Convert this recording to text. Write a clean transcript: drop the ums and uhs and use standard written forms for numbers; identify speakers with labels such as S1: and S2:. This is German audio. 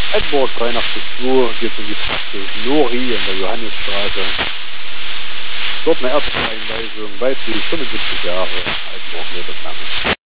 S1: Edward 83 geht in die Praxis Nori in der Johannesstraße. Dort eine Ärzteeinweisung, weit wie 75 Jahre, Edward Name.